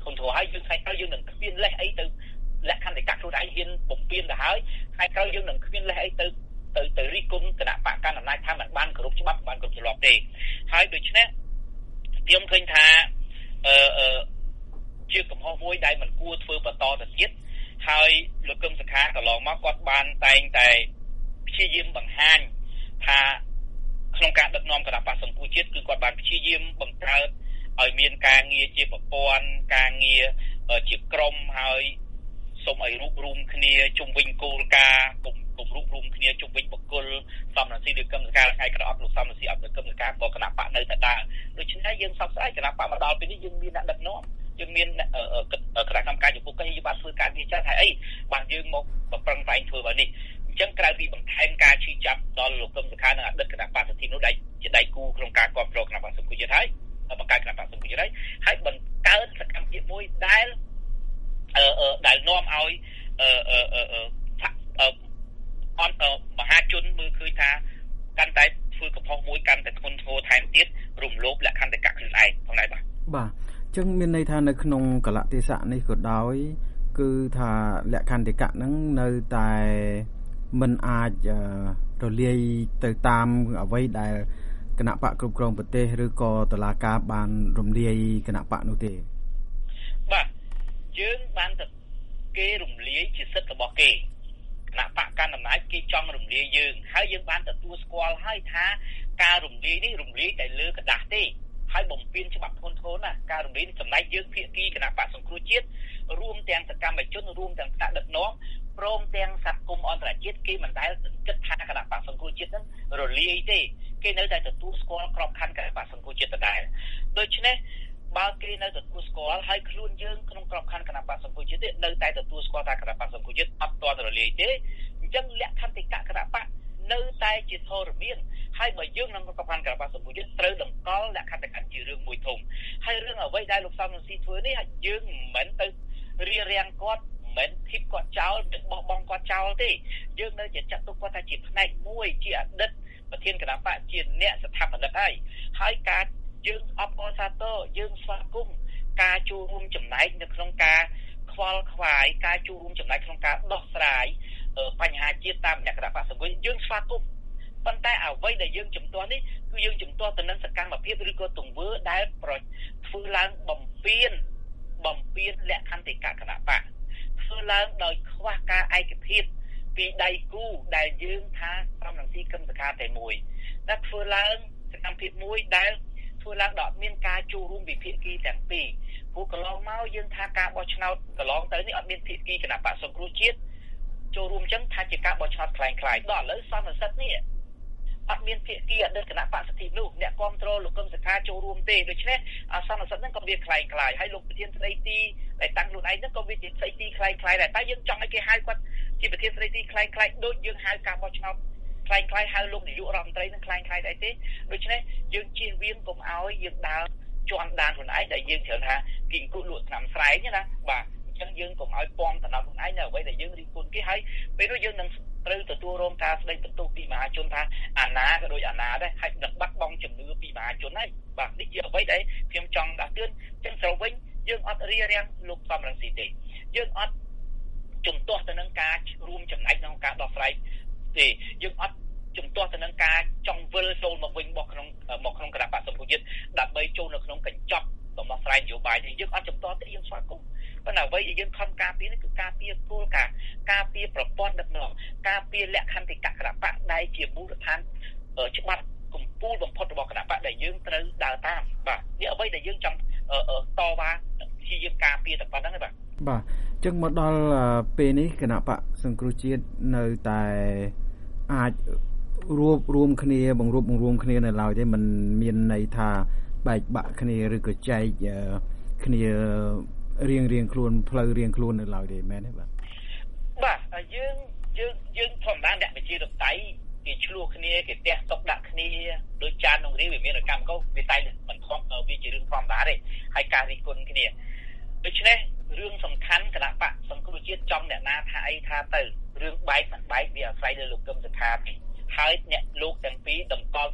ធនធានហើយយើងថ្ងៃក្រោយយើងនឹងគ្មានលេសអីទៅលក្ខខណ្ឌនៃកាក់ខ្លួនឯងហ៊ានបំពេញទៅហើយថ្ងៃក្រោយយើងនឹងគ្មានលេសអីទៅទៅទៅរិះគន់គណៈបកកណ្ដាលអំណាចថាមិនបានគោរពច្បាប់បានគោរពទម្លាប់ទេហើយដូច្នេះខ្ញុំឃើញថាអឺអឺជាកំហុសមួយដែលមិនគួរធ្វើបន្តទៅទៀតហើយលោកកឹមសុខាកន្លងមកគាត់បានតែងតែព្យាយាមបង្ហាញថាក្នុងការដឹកនាំគណៈបក្សសង្គ្រោះជាតិគឺគាត់បានព្យាយាមបង្កើតឲ្យមានការងារជាប្រព័ន្ធការងារជាក្រុមហើយសូមឲ្យរួបរวมគ្នាជុំវិញគោលការណ៍កុំកុំរួបរวมគ្នាជុំវិញបុគ្គលសំរងស៊ីឬគឹមសុខាថ្ងៃក្រោយអត់លោកសំរងស៊ីអត់លោកគឹមសុខាក៏គណៈបកនៅតែដើរដូច្នេះយើងសោកស្ដាយគណៈបកមកដល់ពេលនេះយើងមានអ្នកដឹកនាំយើងមានគណៈកម្មការចំពោះកិច្ចយើងបានធ្វើការងារចាស់ហើយអីបានយើងមកប្រឹងប្រែងធ្វើបែបនេះអញ្ចឹងក្រៅពីបន្ថែមការឈឺចាប់ដល់លោកកឹមសុខានិងអតីតគណៈបកសន្ធិនោះដែលជាដៃគូក្នុងការគ្រប់គ្រងគណៈបកសង្គមជាតិហើយបង្កើតគណៈបកសង្គមជាតិហើយហើយបង្កើតសកម្មភាពមួយដែលអឺដែលនាំឲ្យអឺអឺអឺអនមហាជនមើលឃើញថាកាន់តែធ្វើកំហុសមួយកាន់តែធ្ងន់ធ្ងរថែមទៀតរំលោភលក្ខខណ្ឌតកៈខ្លួនឯងផងដែរបាទ
បាទអញ្ចឹងមានន័យថានៅក្នុងកលៈទេសៈនេះក៏ដោយគឺថាលក្ខខណ្ឌតកៈហ្នឹងនៅតែមិនអាចរលាយទៅតាមអ្វីដែលគណៈបកគ្រប់គ្រងប្រទេសឬក៏តុលាការបានរំលាយគណៈបកនោះទេ
បាទយើងបានទៅគេរំលាយជាសិទ្ធិរបស់គេគណៈបកកណ្ដាលអំណាចគេចង់រំលាយយើងហើយយើងបានទទួលស្គាល់ហើយថាការរំលាយនេះរំលាយតែលើក្រដាស់ទេហើយបំពេញច្បាប់ធ្ងន់ធ្ងរណាស់ការរំលាយនេះចំណែកយើងភាគីគណៈបកសង្គ្រោះជាតិរួមទាំងសកម្មជនរួមទាំងថ្នាក់ដឹកនាំព្រមទាំងសហគមន៍អន្តរជាតិគេមិនដែលគិតថាគណៈបកសង្គ្រោះជាតិហ្នឹងរលាយទេគេនៅតែទទួលស្គាល់ក្របខ័ណ្ឌគណៈបកសង្គ្រោះជាតិដដែលដូច្នេះបើគេនៅទទួលស្គាល់ហើយខ្លួនយើងក្នុងក្របខ័ណ្ឌគណៈបកសង្គ្រោះជាតិនៅតែទទួលស្គាល់ថាគណៈបកសង្គ្រោះជាតិអត់ទាន់រលាយទេអញ្ចឹងលក្ខខណ្ឌតកៈគណៈបកនៅតែជាធរមានហើយបើយើងក្នុងក្របខ័ណ្ឌគណៈបកសង្គ្រោះជាតិត្រូវតម្កល់លក្ខខណ្ឌតកៈជារឿងមួយធំហើយរឿងអ្វីដែលលោកសំរងស៊ីធ្វើនេះយើងមិនមែនទៅរៀបរៀងគាត់មិនធីបគាត់ចោលមិនបោះបង់គាត់ចោលទេយើងនៅតែចាត់ទុកគាត់ថាជាផ្នែកមួយជាអតីតប្រធានគណៈបកជាអ្នកស្ថាបនិកហើយហើយការយើងអបអរសាទរយើងស្វាគមន៍ការចូលរួមចំណែកនៅក្នុងការខ្វល់ខ្វាយការចូលរួមចំណែកក្នុងការដោះស្រាយបញ្ហាជាតិតាមលក្ខណៈបកសង្គមយើងស្វាគមន៍ប៉ុន្តែអ្វីដែលយើងជំទាស់នេះគឺយើងជំទាស់ទៅនឹងសកម្មភាពឬក៏ទង្វើដែលធ្វើឡើងបំពេញបំពេញលក្ខខណ្ឌតកៈគណៈបកធ្វើឡើងដោយខ្វះការឯកភាពពីដៃគូដែលយើងថាសំរងស៊ីគឹមសុខាតែមួយតែធ្វើឡើងសកម្មភាពមួយដែលធ្វើឡើងដោយមានការចូលរួមពីភាគីទាំងពីរព្រោះកន្លងមកយើងថាការបោះឆ្នោតកន្លងទៅនេះអត់មានភាគីគណៈបកសង្គ្រោះជាតិចូលរួមចឹងថាជាការបោះឆ្នោតคล้ายៗដល់ឥឡូវសន្និសិទនេះអត់មានភាគីអតីតគណៈបកសន្ធិនោះអ្នកគ្រប់គ្រងលោកកឹមសុខាចូលរួមទេដូច្នេះសន្និសិទហ្នឹងក៏វាคล้ายៗហើយលោកប្រធានស្ដីទីដែលតាំងខ្លួនឯងហ្នឹងក៏វាជាស្ដីទីคล้ายៗដែរតែយើងចង់ឲ្យគេហៅគាត់ជាប្រធានស្ដីទីคล้ายៗដូចយើងហៅការបោះឆ្នោតคล้ายៗហៅលោកនាយករដ្ឋមន្ត្រីនឹងคล้ายៗដែរទេដូច្នេះយើងជៀសវាងកុំឲ្យយើងដើរជន់ដានខ្លួនឯងដែលយើងត្រូវថាគីងគូលក់ឆ្នាំស្រែងណាបាទអញ្ចឹងយើងកុំឲ្យពំតំណខ្លួនឯងនៅអ្វីដែលយើងរីកគុណគេហើយពេលនោះយើងនឹងត្រូវទទួលរងការស្ដីបន្ទោសពីមហាជនថាអាណាក៏ដូចអាណាដែរហើយនឹងបាត់បង់ជំនឿពីមហាជនហើយបាទនេះជាអ្វីដែលខ្ញុំចង់ដាស់តឿនអញ្ចឹងត្រូវវិញយើងអត់រៀបរៀងលោកសំរងស៊ីទេយើងអត់ជំទាស់ទៅនឹងការរួមចំណែកក្នុងការដោះស្រាយទេយើងអត់ជំទាស់ទៅនឹងការចង់វិលចូលមកវិញមកក្នុងមកក្នុងគណៈបកសង្គ្រោះជាតិដើម្បីចូលនៅក្នុងកញ្ចប់ដំណោះស្រាយនយោបាយនេះយើងអត់ជំទាស់ទេយើងស្វាគមន៍ប៉ុន្តែអ្វីដែលយើងខំការពារនេះគឺការពារគោលការណ៍ការពារប្រព័ន្ធដឹកនាំការពារលក្ខខណ្ឌតកៈគណៈបកដែលជាមូលដ្ឋានច្បាប់កម្ពុជាបំផុតរបស់គណៈបកដែលយើងត្រូវដើរតាមបាទនេះអ្វីដែលយើងចង់តវ៉ាជាយើងការពារតែប៉ុណ្្នឹងទេបាទ
បាទអញ្ចឹងមកដល់ពេលនេះគណៈបកសង្គ្រោះជាតិនៅតែអាចរួបរวมគ្នាបង្រួបបង្រួមគ្នានៅឡើយទេមិនមានន័យថាបែកបាក់គ្នាឬក៏ចែកគ្នារៀងរៀងខ្លួនផ្លូវរៀងខ្លួននៅឡើយទេមែនទេបាទ
បាទយើងយើងយើងធម្មតាអ្នកវិជាតៃគេឆ្លោះគ្នាគេទះតុកដាក់គ្នាដោយចានក្នុងរីវាមានកម្មកោវាតែមិនធំវាជារឿងធម្មតាទេហើយការរិះគន់គ្នាដូច្នេះរឿងសំខាន់គណៈបកសង្គ្រោះជាតិចំអ្នកណាថាអីថាទៅរឿងបែកមិនបែកវាអាស្រ័យលើលោកកឹមសុខាទេហើយអ្នកលោកទាំងពីរតម្កល់ទៅលើគោល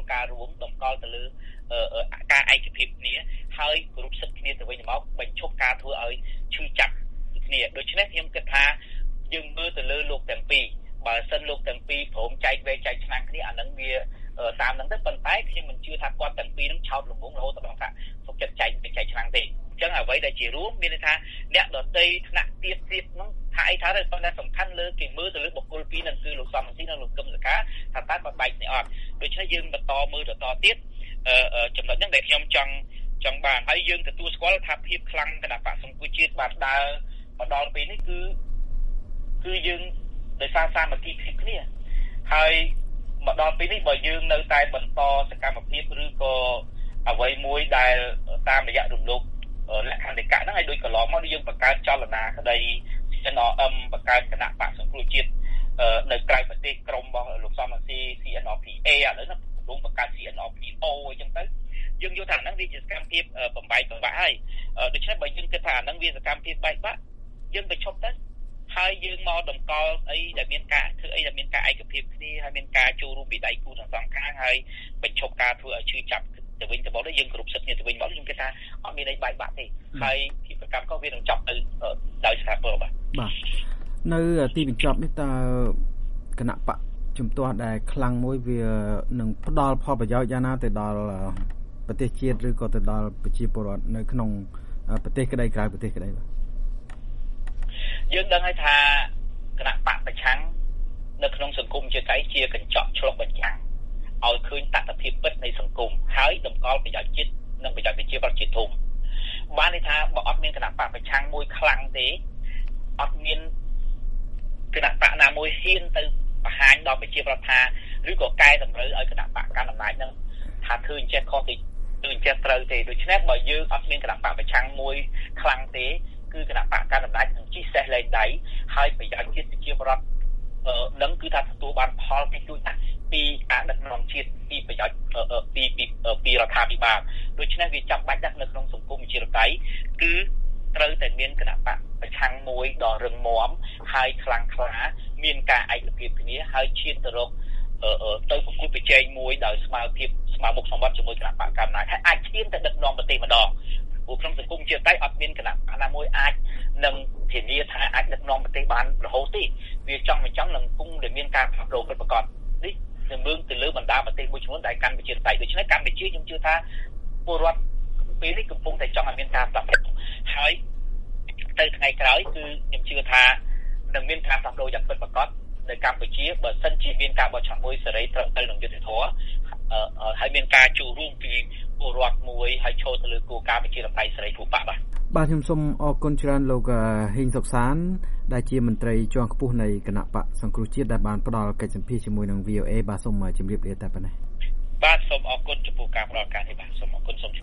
ការរួមតម្កល់ទៅលើការឯកភាពគ្នាហើយគោរពសិទ្ធិគ្នាទៅវិញទៅមកបញ្ឈប់ការធ្វើឲ្យឈឺចាប់គ្នាដូច្នេះខ្ញុំគិតថាយើងមើលទៅលើលោកទាំងពីរបើសិនលោកទាំងពីរព្រមចែកវែកចែកឆ្នាំងគ្នាអានឹងវាតាមហ្នឹងទៅប៉ុន្តែខ្ញុំមិនជឿថាគាត់ទាំងពីរនឹងឆោតលំងរហូតដល់ថាសុខចិត្តចែកចែកឆ្នាំងទេអញ្ចឹងអ្វីដែលជារួមមានន័យថាអ្នកដតីថ្នាក់ទៀតទៀតហ្នឹងថាអីថាទៅប៉ុន្តែសំខាន់លើគេមើលទៅលើបុគ្គលពីរហ្នឹងគឺលោកសំស៊ីនិងលោកកឹមសុខាថាតើគាត់បែកនេះអត់ដូច្នេះយើងបន្តមើលបន្តទៀតអឺចំណុចហ្នឹងដែលខ្ញុំចង់ចង់បានហើយយើងទទួលស្គាល់ថាភាពខ្លាំងគណៈបកសង្គមជាតិបានដើរមកដល់ពេលនេះគឺគឺយើងដោយសារសាមគ្គីភាពគ្នាហើយមកដល់ពេលនេះបើយើងនៅតែបន្តសកម្មភាពឬក៏អ្វីមួយដែលតាមរយៈរំលោភលក្ខន្តិកៈហ្នឹងឲ្យដូចកន្លងមកយើងបង្កើតចលនាក្តី អឺ បង្កើតគណៈបកសង្គ្រោះជាតិនៅក្រៅប្រទេសក្រុមរបស់លោកសំរងស៊ី ซี เอ็น อาร์ พี เอ ឥឡូវហ្នឹងកំពុងបង្កើត ซี เอ็น อาร์ พี โอ អញ្ចឹងទៅយើងយល់ថាហ្នឹងវាជាសកម្មភាពបំបែកបំបាក់ហើយដូច្នេះបើយើងគិតថាហ្នឹងវាសកម្មភាពបែកបាក់យើងទៅឈប់ទៅហើយយើងមកតម្កល់អីដែលមានការធ្វើអីដែលមានការឯកភាពគ្នាហើយមានការចូលរួមពីដៃគូទាំងសងខាងហើយបញ្ឈប់ការធ្វើឲ្យឈឺចាប់ទៅវិញទៅមកយើងគ្រប់សិទ្ធិគ្នាទៅវិញមកខ្ញុំគិតថាអត់មានអីបែកបាក់ទេហើយពីប្រកម្មក៏វានឹងចប់ទៅដោយស្ថាពរបាទ
បាទនៅទីបញ្ចប់នេះតើគណៈបកជំទាស់ដែលខ្លាំងមួយវានឹងផ្ដល់ផលប្រយោជន៍យ៉ាងណាទៅដល់ប្រទេសជាតិឬក៏ទៅដល់ប្រជាពលរដ្ឋនៅក្នុងប្រទេសក្តីក្រៅប្រទេសក្តីបាទ
យើងដឹងហើយថាគណៈបកប្រឆាំងនៅក្នុងសង្គមជាកៃជាកញ្ចក់ឆ្លុះបញ្ចាំងឲ្យឃើញតថភាពពិតនៃសង្គមហើយតម្កល់ប្រយោជន៍ជាតិនិងប្រយោជន៍ប្រជាពលរដ្ឋជាធំបានន័យថាបើអត់មានគណៈបកប្រឆាំងមួយខ្លាំងទេអត់មានគណៈបកណាមួយហ៊ានទៅបង្ហាញដល់ប្រជាពលរដ្ឋថាឬក៏កែតម្រូវឲ្យគណៈបកកាន់អំណាចនឹងថាធ្វើអញ្ចេះខុសទៅធ្វើអញ្ចេះត្រូវទេដូច្នេះបើយើងអត់មានគណៈបកប្រឆាំងមួយខ្លាំងទេគឺគណៈបកកាន់អំណាចនឹងជិះសេះលែងដៃហើយប្រយោជន៍ជាតិប្រជាពលរដ្ឋនឹងគឺថាទទួលបានផលពីទូចណាស់ពីការដឹកនាំជាតិពីប្រយោជន៍ពីពីពីរដ្ឋាភិបាលដូច្នេះវាចាំបាច់ណាស់នៅក្នុងសង្គមប្រជាធិបតេយ្យគឺត្រូវតែមានគណៈបកប្រឆាំងមួយដ៏រឹងមាំហើយខ្លាំងក្លាមានការឯកភាពគ្នាហើយឈានទៅរកទៅប្រគល់ប្រជែងមួយដោយស្មារតីស្មារតីមុខសម្បត្តិជាមួយគណៈបកកណ្ដាលហើយអាចឈានទៅដឹកនាំប្រទេសម្ដងព្រោះក្នុងសង្គមជាតិតែអត់មានគណៈបកណាមួយអាចនឹងធានាថាអាចដឹកនាំប្រទេសបានរហូតទេវាចង់មិនចង់នឹងគង់តែមានការផ្លាស់ប្ដូរពិតប្រាកដនេះនឹងមើលទៅលើបណ្ដាប្រទេសមួយចំនួនដែលកាន់ប្រជាធិបតេយ្យដូច្នេះកម្ពុជាខ្ញុំជឿថាពលរដ្ឋពេលនេះកំពុងតែចង់ឲ្យមានការផ្លាស់ប្ដូរហើយទៅថ្ងៃក្រោយគឺខ្ញុំជឿថានឹងមានការផ្លាស់ប្ដូរយ៉ាងពិតប្រាកដនៅកម្ពុជាបើសិនជាមានការបោះឆ្នោតមួយសេរីត្រឹមត្រូវនិងយុត្តិធម៌ហើយមានការចូលរួមពីពលរដ្ឋមួយហើយចូលទៅលើគោលការណ៍ប្រជាធិបតេយ្យសេរីភូប៉ាបាទ
បាទខ្ញុំសូមអរគុណច្រើនលោកហ៊ីងសុកសានដែលជាមន្ត្រីជាន់ខ្ពស់នៃគណៈបកសង្គ្រោះជាតិដែលបានផ្ដល់កិច្ចសម្ភាសជាមួយនឹង វី អូ เอ បាទសូមជម្រាបលាតែប៉ុណ្ណេះ
បាទសូមអរគុណចំពោះការផ្ដល់ឱកាសនេះបាទសូមអរគុណសូម